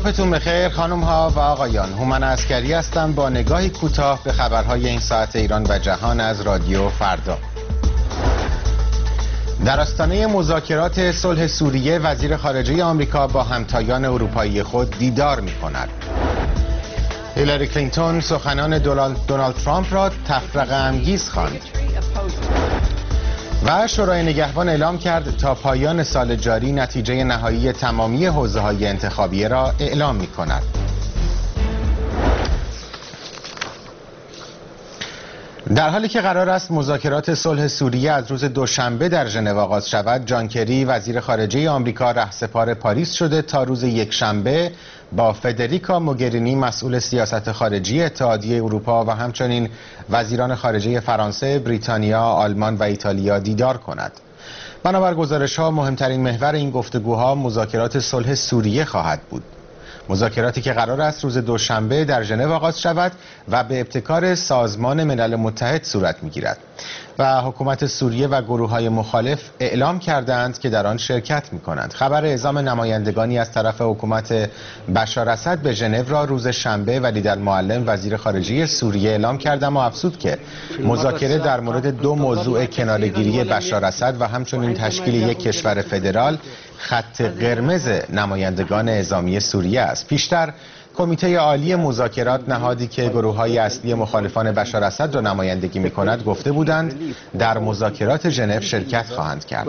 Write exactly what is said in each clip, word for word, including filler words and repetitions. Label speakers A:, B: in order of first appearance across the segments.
A: صبحتون بخیر خانم ها و آقایان. هومن عسکری هستم با نگاهی کوتاه به خبرهای این ساعت ایران و جهان از رادیو فردا. در آستانه مذاکرات صلح سوریه وزیر خارجه آمریکا با همتایان اروپایی خود دیدار می‌کند. هیلاری کلینتون سخنان دونالد ترامپ را تفرقه انگیز خواند. و شورای نگهبان اعلام کرد تا پایان سال جاری نتیجه نهایی تمامی حوزه‌های انتخابیه را اعلام می‌کند. در حالی که قرار است مذاکرات صلح سوریه از روز دوشنبه در ژنو آغاز شود، جان کری وزیر خارجه آمریکا رهسپار پاریس شده تا روز یکشنبه با فدریکا موگرینی مسئول سیاست خارجی اتحادیه اروپا و همچنین وزیران خارجه فرانسه، بریتانیا، آلمان و ایتالیا دیدار کند. بنابر گزارش‌ها مهمترین محور این گفتگوها مذاکرات صلح سوریه خواهد بود. مذاکراتی که قرار است روز دوشنبه در ژنو آغاز شود و به ابتکار سازمان ملل متحد صورت می‌گیرد و حکومت سوریه و گروه‌های مخالف اعلام کردند که در آن شرکت می‌کنند. خبر اعزام نمایندگانی از طرف حکومت بشار اسد به ژنو را روز شنبه ولید المعلم وزیر خارجه سوریه اعلام کرد، اما افزود که مذاکره در مورد دو موضوع کناره‌گیری بشار اسد و همچنین تشکیل یک کشور فدرال خط قرمز نمایندگان اعزامی سوریه است. پیشتر کمیته عالی مذاکرات، نهادی که گروه‌های اصلی مخالفان بشار اسد را نمایندگی می‌کند، گفته بودند در مذاکرات ژنو شرکت خواهند کرد.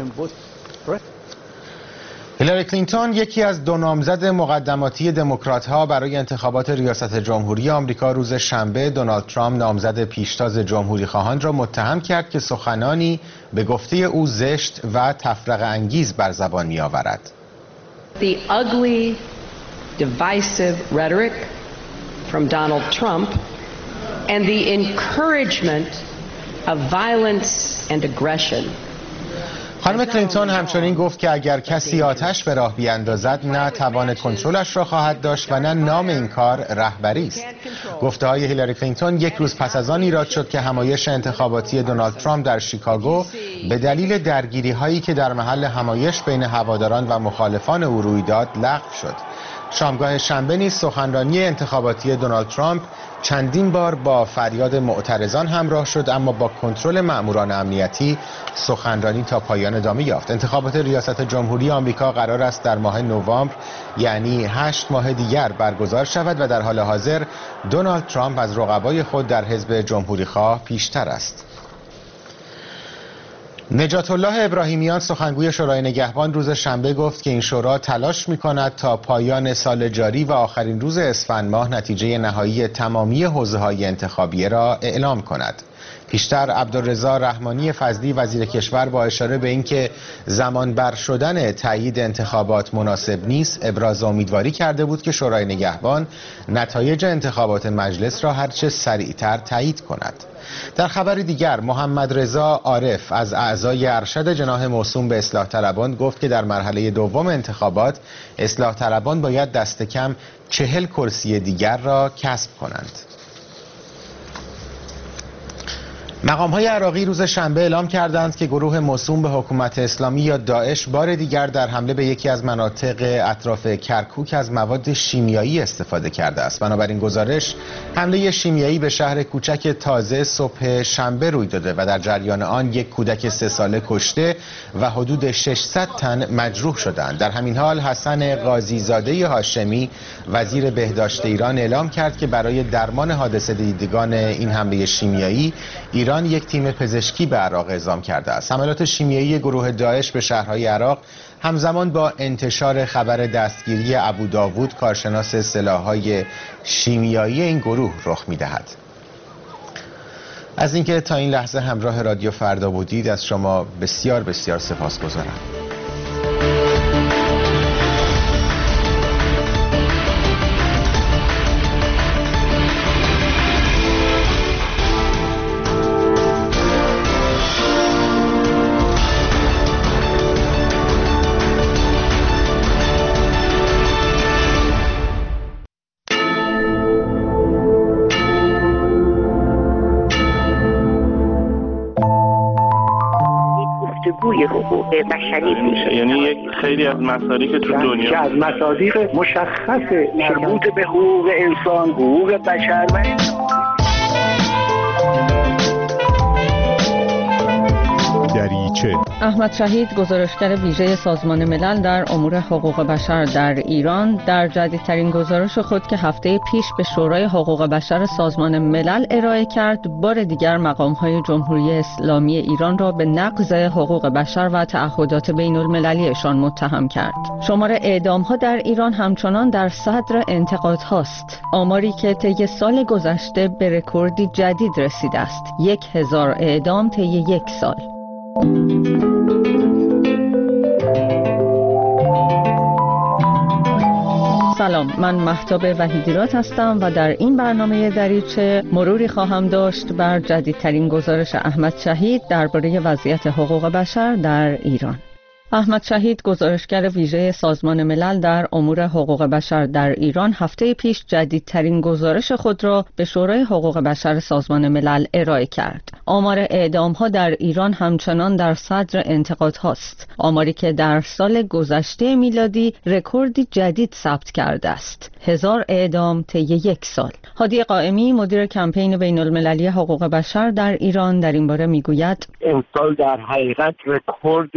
A: هیلاری کلینتون یکی از دو نامزد مقدماتی دموکرات‌ها برای انتخابات ریاست جمهوری آمریکا روز شنبه دونالد ترامپ نامزد پیشتاز جمهوری خواهان را متهم کرد که سخنانی به گفته او زشت و تفرقه انگیز بر زبان می‌آورد.
B: The ugly, divisive rhetoric from Donald Trump and the encouragement of violence and aggression.
A: خانم کلینتون همچنین گفت که اگر کسی آتش به راه بیاندازد نه توان کنترلش را خواهد داشت و نه نام این کار رهبری است. گفته های هیلاری کلینتون یک روز پس از آن ایراد شد که همایش انتخاباتی دونالد ترامپ در شیکاگو به دلیل درگیری هایی که در محل همایش بین هواداران و مخالفان او روی داد لغو شد. شامگاه شنبه نیز سخنرانی انتخاباتی دونالد ترامپ چندین بار با فریاد معترضان همراه شد، اما با کنترل مأموران امنیتی سخنرانی تا پایان ادامه یافت. انتخابات ریاست جمهوری آمریکا قرار است در ماه نوامبر، یعنی هشت ماه دیگر برگزار شود و در حال حاضر دونالد ترامپ از رقبای خود در حزب جمهوری‌خواه پیشتر است. نجات الله ابراهیمیان سخنگوی شورای نگهبان روز شنبه گفت که این شورا تلاش می‌کند تا پایان سال جاری و آخرین روز اسفند ماه نتیجه نهایی تمامی حوزه‌های انتخابیه را اعلام کند. پیشتر عبدالرضا رحمانی فضلی وزیر کشور با اشاره به اینکه زمان بر شدن تایید انتخابات مناسب نیست، ابراز امیدواری کرده بود که شورای نگهبان نتایج انتخابات مجلس را هرچه سریعتر تایید کند. در خبر دیگر، محمد رضا عارف از اعضای ارشد جناح موسوم به اصلاح طلبان گفت که در مرحله دوم انتخابات اصلاح طلبان باید دست کم چهل کرسی دیگر را کسب کنند. مقام‌های عراقی روز شنبه اعلام کردند که گروه موسوم به حکومت اسلامی یا داعش بار دیگر در حمله به یکی از مناطق اطراف کرکوک از مواد شیمیایی استفاده کرده است. بنابراین گزارش حمله شیمیایی به شهر کوچک تازه صبح شنبه روی داده و در جریان آن یک کودک سه ساله کشته و حدود ششصد تن مجروح شدند. در همین حال حسن قاضی زاده هاشمی وزیر بهداشت ایران اعلام کرد که برای درمان حادثه دیدگان این حمله شیمیایی ایران یک تیم پزشکی به عراق اعزام کرده است. حملات شیمیایی گروه داعش به شهرهای عراق همزمان با انتشار خبر دستگیری ابوداوود کارشناس سلاح‌های شیمیایی این گروه رخ می‌دهد. از اینکه تا این لحظه همراه رادیو فردا بودید از شما بسیار بسیار سپاسگزارم.
C: بازگوی حقوق بشری
D: میشه. یعنی یک خیلی از مصادیق تو دنیا
C: که از مصادیق مشخص مربوط به حقوق انسان، حقوق بشر و
E: دریچه.
F: احمد شهید، گزارشگر ویژه سازمان ملل در امور حقوق بشر در ایران، در جدیدترین گزارش خود که هفته پیش به شورای حقوق بشر سازمان ملل ارائه کرد، بار دیگر مقام‌های جمهوری اسلامی ایران را به نقض حقوق بشر و تعهدات بین المللیشان متهم کرد. شمار اعدام‌ها در ایران همچنان در صدر انتقادهاست. آماری که طی سال گذشته به رکوردی جدید رسیده است. یک هزار اعدام طی یک سال. سلام، من مهتاب وحیدیرات هستم و در این برنامه دریچه مروری خواهم داشت بر جدیدترین گزارش احمد شهید درباره وضعیت حقوق بشر در ایران. احمد شهید، گزارشگر ویژه سازمان ملل در امور حقوق بشر در ایران، هفته پیش جدیدترین گزارش خود را به شورای حقوق بشر سازمان ملل ارائه کرد. آمار اعدام‌ها در ایران همچنان در صدر انتقادهاست. آماری که در سال گذشته میلادی رکوردی جدید ثبت کرده است. هزار اعدام طی یک سال. هادی قائمی، مدیر کمپین بین‌المللی حقوق بشر در ایران، در این باره میگوید
G: امسال در حقیقت رکورد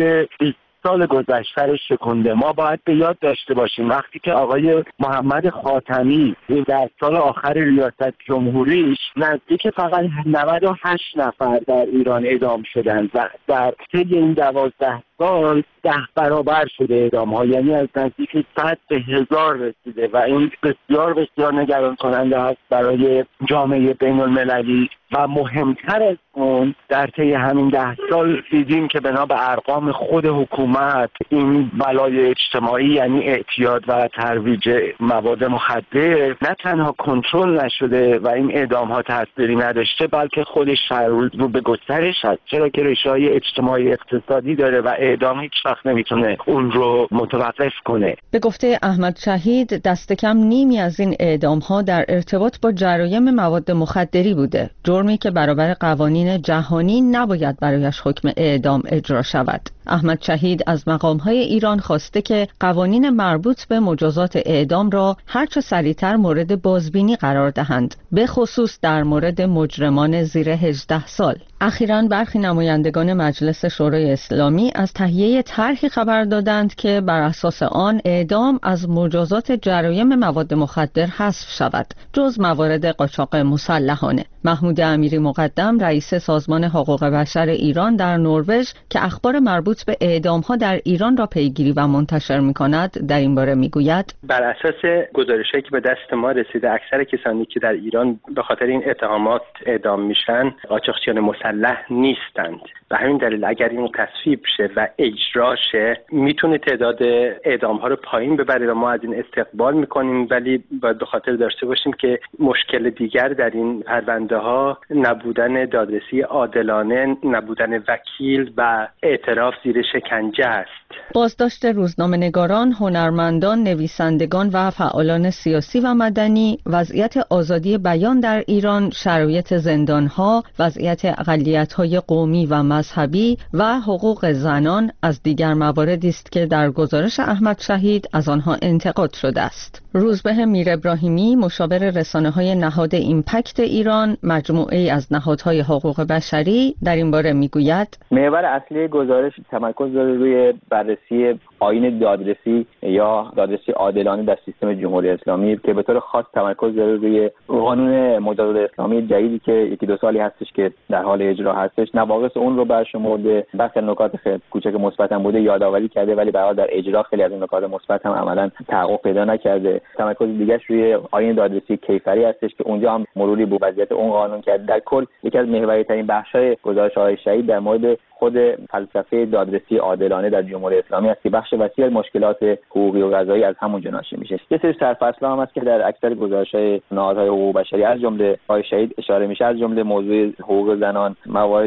G: سال گذشته شکنده. ما باید به یاد داشته باشیم وقتی که آقای محمد خاتمی در سال آخر ریاست جمهوریش نزدیک فقط نود و هشت نفر در ایران اعدام شدند و در طی این دوازده سال ده برابر شده اعدام ها، یعنی از نزدیک صد به هزار رسیده و این بسیار بسیار نگران کننده است برای جامعه بین المللی. و مهمتر از اون در طی همین ده سال دیدیم که بنا به ارقام خود حکومت این بلای اجتماعی یعنی اعتیاد و ترویج مواد مخدر نه تنها کنترل نشده و این اعدام ها تاثیری نداشته، بلکه خودش هر روز رو به گسترش هست، چرا که ریشه‌های اجتماعی اقتصادی داره و اعدام هیچ وقت نمیتونه اون رو متوقف کنه.
F: به گفته احمد شهید، دست کم نیمی از این اعدام ها در ارتباط با جرایم مواد مخدری بوده، جرمی که برابر قوانین جهانی نباید برایش حکم اعدام اجرا شود. احمد شهید از مقام‌های ایران خواسته که قوانین مربوط به مجازات اعدام را هرچه سریعتر مورد بازبینی قرار دهند، به خصوص در مورد مجرمان زیر هجده سال. اخیراً برخی نمایندگان مجلس شورای اسلامی از تهیه طرحی خبر دادند که بر اساس آن اعدام از مجازات جرایم مواد مخدر حذف شود، جز موارد قاچاق مسلحانه. محمود امیری مقدم، رئیس سازمان حقوق بشر ایران در نروژ که اخبار مربوط به اعدام‌ها در ایران را پیگیری و منتشر می‌کند، در این باره می‌گوید:
H: بر اساس گزارش‌هایی که به دست ما رسیده، اکثر کسانی که در ایران به خاطر این اتهامات اعدام میشن قاچاقچیان مسلح نیستند. به همین دلیل اگر این تصویب شه و اجرا شه میتونه تعداد اعدام‌ها رو پایین ببره و ما از این استقبال می‌کنیم، ولی باید به خاطر داشته باشیم که مشکل دیگر در این پرونده‌ها نبودن دادرسی عادلانه، نبودن وکیل و اعتراف زیر شکنجه است.
F: بازداشت روزنامه‌نگاران، هنرمندان، نویسندگان و فعالان سیاسی و مدنی، وضعیت آزادی بیان در ایران، شرایط زندان‌ها، وضعیت اقلیت‌های قومی و مذهبی و حقوق زنان از دیگر مواردی است که در گزارش احمد شهید از آنها انتقاد شده است. روزبه میر ابراهیمی، مشاور رسانه‌های نهاد ایمپکت ایران، مجموعه‌ای از نهادهای حقوق بشری، در این باره میگوید:
I: محور اصلی گزارش تمرکز داره روی بررسی آیین دادرسی یا دادرسی عادلانه در سیستم جمهوری اسلامی که به طور خاص تمرکز داره روی قانون مجازات اسلامی جدیدی که یکی دو سالی هستش که در حال اجرا هستش. نواقص اون رو برشمرده، بحث نکات خیلی کوچک مثبت هم بوده یادآوری کرده، ولی به حال در اجرا خیلی از این نکات مثبت هم عملاً تحقق پیدا نکرده. تمرکز دیگه‌اش روی آیین دادرسی کیفری هستش که اونجا هم مروری به وضعیت اون قانون کرد. در کل یکی از محوری‌ترین بخش‌های گزارش آقای شهید در مورد خود فلسفه دادرسی عادلانه در جمهوری اسلامی است که بخش وسیع از مشکلات حقوقی و قضایی از همونجا ناشی میشه. یه سری سرفصل‌ها هم هست که در اکثر گزارش‌های نهادهای حقوق بشری از جمله آقای شهید اشاره میشه، از جمله موضوع حقوق زنان، مواردی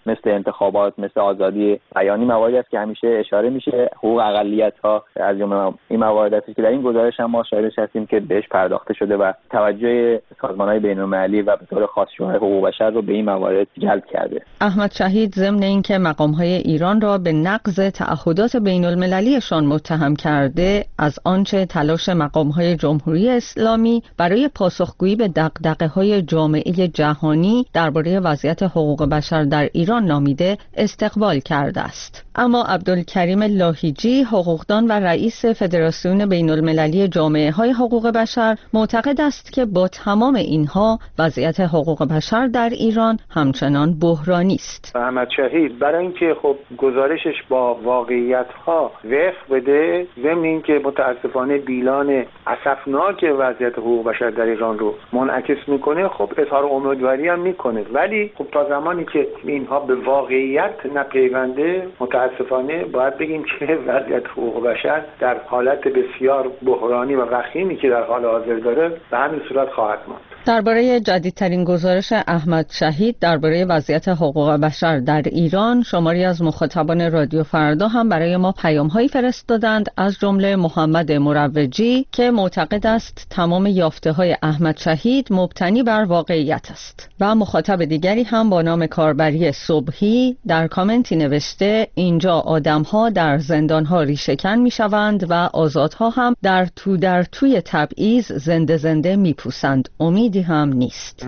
I: مثل انتخابات، مثل آزادی بیانی مواردی است که همیشه اشاره میشه. حقوق اقلیت‌ها از جمله این موارد است که در این گزارش هم ما شاهدش هستیم که بهش پرداخته شده و توجه سازمان‌های بین‌المللی و به طور خاص شورای حقوق بشر رو به این موارد جلب کرده.
F: احمد شهید ضمن اینکه مقام‌های ایران را به نقض تعهدات بین‌المللیشان متهم کرده، از آنچه تلاش مقام‌های جمهوری اسلامی برای پاسخگویی به دغدغه‌های جامعه جهانی درباره وضعیت حقوق بشر در ایران نامیده استقبال کرده است. اما عبدالکریم لاهیجی، حقوقدان و رئیس فدراسیون بین‌المللی جامعه‌های حقوق بشر، معتقد است که با تمام اینها وضعیت حقوق بشر در ایران همچنان بحرانی است.
J: احمد شهید برای اینکه خب گزارشش با واقعیت‌ها وفق بده، ضمن اینکه متاسفانه بیلان اسفناک وضعیت حقوق بشر در ایران رو منعکس میکنه، خب اظهار امیدواری هم میکنه، ولی خب تا زمانی که اینها به واقعیت نپیونده، متاسفانه باید بگیم که وضعیت حقوق بشر در حالت بسیار بحرانی و وخیمی که در حال حاضر داره به همین صورت خواهد ماند.
F: درباره جدیدترین گزارش احمد شهید درباره وضعیت حقوق بشر در ایران، شماری از مخاطبان رادیو فردا هم برای ما پیام‌هایی فرستادند، از جمله محمد مروجی که معتقد است تمام یافته‌های احمد شهید مبتنی بر واقعیت است، و مخاطب دیگری هم با نام کاربری صبحی در کامنتی نوشته اینجا آدم‌ها در زندان‌ها ریشه‌کن می‌شوند و آزادها هم در تو در توی تبعیض زنده زنده می‌پوسند، امید هم نیست.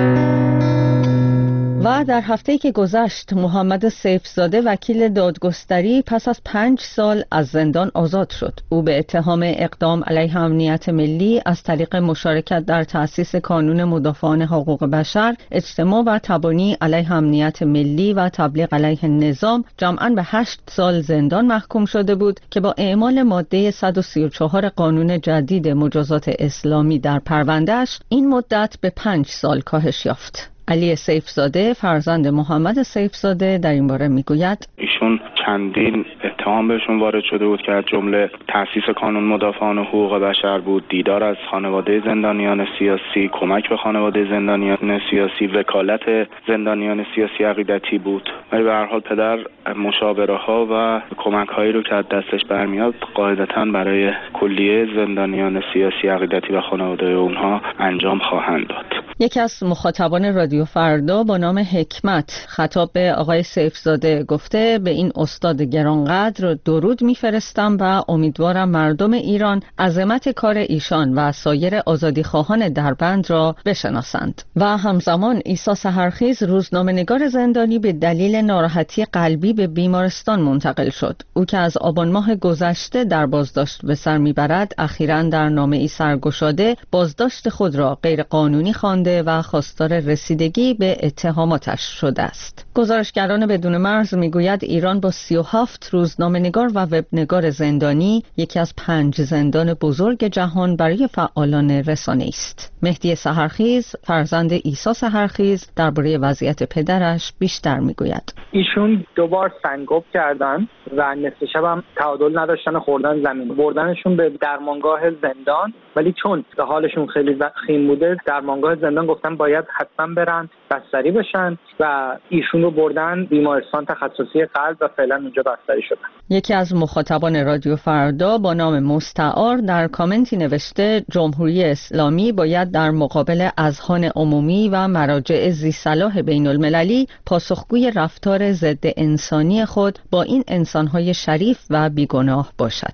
F: و در هفته‌ای که گذشت محمد سیفزاده وکیل دادگستری پس از پنج سال از زندان آزاد شد. او به اتهام اقدام علیه امنیت ملی از طریق مشارکت در تأسیس کانون مدافعان حقوق بشر، اجتماع و تبانی علیه امنیت ملی و تبلیغ علیه نظام جمعاً به هشت سال زندان محکوم شده بود که با اعمال ماده صد و سی و چهار قانون جدید مجازات اسلامی در پرونده‌اش این مدت به پنج سال کاهش یافت. علی سیفزاده فرزند محمد سیفزاده در این باره میگوید
D: ایشون چندین اتهام بهشون وارد شده بود که از جمله تأسیس کانون مدافعان حقوق بشر بود، دیدار از خانواده زندانیان سیاسی، کمک به خانواده زندانیان سیاسی، وکالت زندانیان سیاسی عقیدتی بود. ولی به هر حال پدر مشاوره ها و کمک هایی رو که از دستش برمیاد قاعدتاً برای کلیه زندانیان سیاسی عقیدتی و خانواده اونها انجام خواهند داد.
F: یکی از مخاطبان رادیو فردا با نام حکمت خطاب به آقای سیفزاده گفته به این استاد گرانقدر درود میفرستم و امیدوارم مردم ایران عظمت کار ایشان و سایر آزادیخواهان دربند را بشناسند. و همزمان عیسی سحرخیز روزنامه‌نگار زندانی به دلیل ناراحتی قلبی به بیمارستان منتقل شد. او که از آبان ماه گذشته در بازداشت به سر میبرد، اخیراً در نامه‌ای سرگشاده بازداشت خود را غیر قانونی خوانده و خواستار رسیدگی به اتهاماتش شده است. گزارشگران بدون مرز میگوید ایران با سی و هفت روزنامه‌نگار و وبنگار زندانی یکی از پنج زندان بزرگ جهان برای فعالان رسانه است. مهدی سحرخیز فرزند عیسی سحرخیز درباره وضعیت پدرش بیشتر میگوید.
K: ایشون دوبار سنگاب کردن و نصف شب هم تعادل نداشتن خوردن زمین، بردنشون به درمانگاه زندان، ولی چون حالشون خیلی وخیم بوده درمانگاه زندان گفتن باید حتما برن بستری بشن و ایشون رو بردن بیمارستان تخصصی قلب و فعلا اونجا بستری شدن.
F: یکی از مخاطبان رادیو فردا با نام مستعار در کامنتی نوشته جمهوری اسلامی باید در مقابل اذهان عمومی و مراجع ذی‌صلاح بین‌المللی پاسخگوی رفتار ضد انسانی خود با این انسان‌های شریف و بیگناه باشد.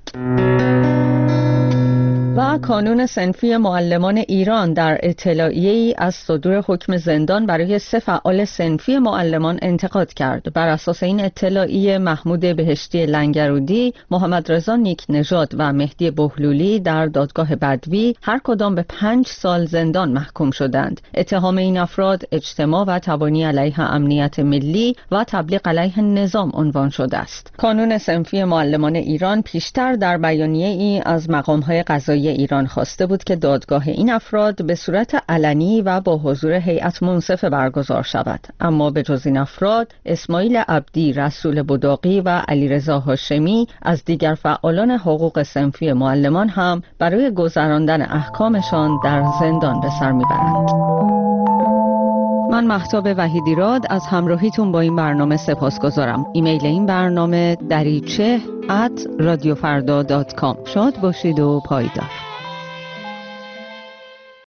F: و کانون صنفی معلمان ایران در اطلاعیه‌ای از صدور حکم زندان برای سه فعال صنفی معلمان انتقاد کرد. بر اساس این اطلاعیه محمود بهشتی لنگرودی، محمد رضا نیکنژاد و مهدی بهلولی در دادگاه بدوی هر کدام به پنج سال زندان محکوم شدند. اتهام این افراد اجتماع و تبانی علیه امنیت ملی و تبلیغ علیه نظام عنوان شده است. کانون صنفی معلمان ایران پیشتر در بیانیه‌ای از مقام‌های قضایی ایران خواسته بود که دادگاه این افراد به صورت علنی و با حضور هیئت منصفه برگزار شود، اما به جز این افراد اسماعیل عبدی، رسول بداقی و علیرضا هاشمی از دیگر فعالان حقوق صنفی معلمان هم برای گذراندن احکامشان در زندان به سر میبرند. من مهتاب وحیدیراد از همراهیتون با این برنامه سپاسگزارم. ایمیل این برنامه دریچه ات رادیو فردا دات کام. شاد باشید و پایدار.